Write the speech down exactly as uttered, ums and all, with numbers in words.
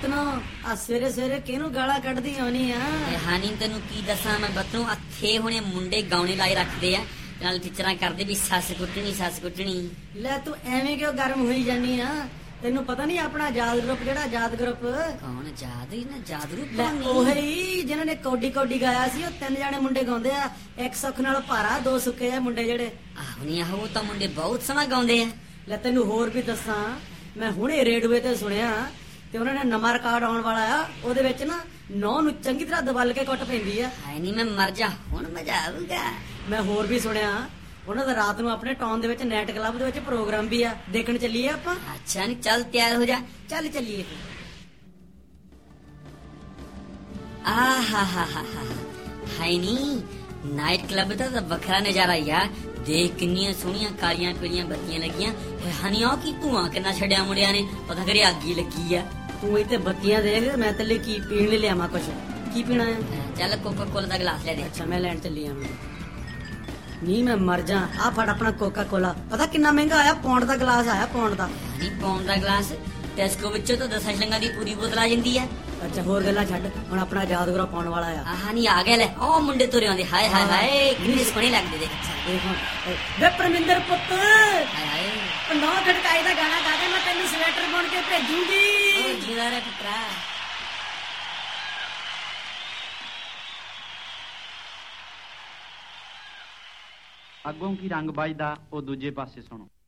ਰਤਨੋ ਆ ਸਵੇਰੇ ਸਵੇਰੇ ਕਿਹਨੂੰ ਗਾਲਾਂ ਕੱਢਦੀ ਆਉਣੀ ਆ? ਹਾਨੀ ਤੈਨੂੰ ਕੀ ਦੱਸਾਂ ਮੈਂ ਬੱਤੋਂ ਅੱਥੇ ਹੁਣੇ ਮੁੰਡੇ ਗਾਉਣੇ ਲਾਏ ਰੱਖਦੇ ਆ ਨਾਲ ਟੀਚਰਾਂ ਕਰਦੇ ਵੀ ਸੱਸ ਕੁੱਟਣੀ ਸੱਸ ਕੁੱਟਣੀ। ਲੈ ਤੂੰ ਐਵੇਂ ਕਿਉਂ ਗਰਮ ਹੋਈ ਜਾਨੀ ਆ? ਤੈਨੂੰ ਪਤਾ ਨਹੀਂ ਆਪਣਾ ਆਜ਼ਾਦ ਗਰੁੱਪ ਜਿਹੜਾ ਆਜ਼ਾਦ ਗਰੁੱਪ ਕੌਣ ਆਜ਼ਾਦ ਹੀ ਨਾ ਆਜ਼ਾਦ ਗਰੁੱਪ ਲੈ ਉਹੀ ਜਿਨ੍ਹਾਂ ਨੇ ਕੌਡੀ ਕੌਡੀ ਗਾਇਆ ਸੀ। ਉਹ ਤਿੰਨ ਜਾਣੇ ਮੁੰਡੇ ਗਾਉਂਦੇ ਆ, ਇੱਕ ਸੁੱਖ ਨਾਲ ਭਾਰਾ ਦੋ ਸੁੱਕੇ ਆ ਮੁੰਡੇ ਜਿਹੜੇ। ਆਹੋ ਨਹੀਂ ਆਹੋ ਤਾਂ ਮੁੰਡੇ ਬਹੁਤ ਸੋਹਣਾ ਗਾਉਂਦੇ ਆ। ਲੈ ਤੈਨੂੰ ਹੋਰ ਵੀ ਦੱਸਾਂ, ਮੈਂ ਹੁਣੇ ਰੇਡਵੇ ਤੇ ਸੁਣਿਆ ਤੇ ਉਹਨਾਂ ਨੇ ਨਵਾਂ ਰਿਕਾਰਡ ਆਉਣ ਵਾਲਾ ਆ। ਉਹਦੇ ਵਿੱਚ ਨਾ ਨੌ ਨੂੰ ਚੰਗੀ ਤਰ੍ਹਾਂ ਦਬਲ ਕੇ ਕੁੱਟ ਪੈਂਦੀ ਆ। ਹਾਏ ਨਹੀਂ ਮੈਂ ਮਰ ਜਾ ਹੁਣ ਮਜ਼ਾ ਆਊਗਾ। ਮੈਂ ਹੋਰ ਵੀ ਸੁਣਿਆ ਉਹਨਾਂ ਦਾ ਰਾਤ ਨੂੰ ਆਪਣੇ ਟਾਊਨ ਦੇ ਵਿੱਚ ਨਾਈਟ ਕਲੱਬ ਦੇ ਵਿੱਚ ਪ੍ਰੋਗਰਾਮ ਵੀ ਆ, ਦੇਖਣ ਚੱਲੀਏ ਆਪਾਂ। ਅੱਛਾ ਨਹੀਂ ਚੱਲ ਤਿਆਰ ਹੋ ਜਾ। ਚੱਲ ਚੱਲੀਏ। ਆਹ ਹਾ ਹਾ ਹਾ ਹਾਏ ਨਹੀਂ ਨਾਈਟ ਕਲੱਬ ਦਾ ਤਾਂ ਵੱਖਰਾ ਨਜ਼ਾਰਾ ਯਾਰ। ਦੇਖ ਕਿੰਨੀਆਂ ਸੋਹਣੀਆਂ ਕਾਲੀਆਂ ਪੀਲੀਆਂ ਬੱਤੀਆਂ ਲੱਗੀਆਂ। ਹਾਨੀ ਆ ਕੀ ਧੂਆਂ ਕਿੰਨਾ ਛੱਡਿਆ ਮੁੰਡਿਆਂ ਨੇ, ਪਤਾ ਕਰੇ ਅੱਗ ਹੀ ਲੱਗੀ ਆ। ਤੂੰ ਇੱਥੇ ਬੱਤੀਆਂ ਦੇਖ, ਮੈਂ ਤੇਲੇ ਕੀ ਪੀਣ ਲਈ ਲਿਆਵਾਂ। ਕੁਛ ਕੀ ਪੀਣਾ ਹੈ? ਚੱਲ ਕੋਕਾ ਕੋਲਾ ਦਾ ਗਲਾਸ ਲੈ ਦੇ। ਅੱਛਾ ਮੈਂ ਲੈਣ ਚੱਲੀ ਆ। ਨਹੀਂ ਮੈਂ ਮਰ ਜਾ। ਆ ਫੜ ਆਪਣਾ ਕੋਕਾ ਕੋਲਾ। ਪਤਾ ਕਿੰਨਾ ਮਹਿੰਗਾ ਆਇਆ? ਪੌਂਡ ਦਾ ਗਲਾਸ ਆਇਆ, ਪੌਂਡ ਦਾ। ਨਹੀਂ ਪੌਂਡ ਦਾ ਗਲਾਸ ਟੈਸਕੋ ਵਿੱਚੋਂ ਤਾਂ ਦਸਾਂ ਸ਼ਲੰਗਾਂ ਦੀ ਪੂਰੀ ਬੋਤਲ ਆ ਜਾਂਦੀ ਆ। ਅੱਛਾ ਹੋਰ ਗੱਲਾਂ ਛੱਡ, ਹੁਣ ਆਪਣਾ ਆਜ਼ਾਦ ਗਰੁੱਪ ਪਾਉਣ ਵਾਲਾ ਆ। ਆਹ ਨਹੀਂ ਆ ਗਿਆ ਲੈ ਉਹ ਮੁੰਡੇ ਤੁਰੇ ਆਉਂਦੇ। ਹਾਏ ਹਾਏ ਹਾਏ ਕਿੰਨੇ ਸੋਹਣੇ ਲੱਗਦੇ ਦੇਖ। ਵੇ ਪਰਮਿੰਦਰ ਪੁੱਤ ਹਾਏ ਹਾਏ ਨੌ ਖੜਕਾਈ ਦਾ ਗਾਣਾ ਗਾ ਕੇ ਮੈਂ ਤੈਨੂੰ ਸਵੈਟਰ ਬੁਣ ਕੇ ਭੇਜੂਗੀ। ਉਹ ਜੀਦਾ ਰੇ ਪੁੱਤਰਾ। ਅੱਗੋਂ ਕੀ ਰੰਗ ਵੱਜਦਾ ਉਹ ਦੂਜੇ ਪਾਸੇ ਸੁਣੋ।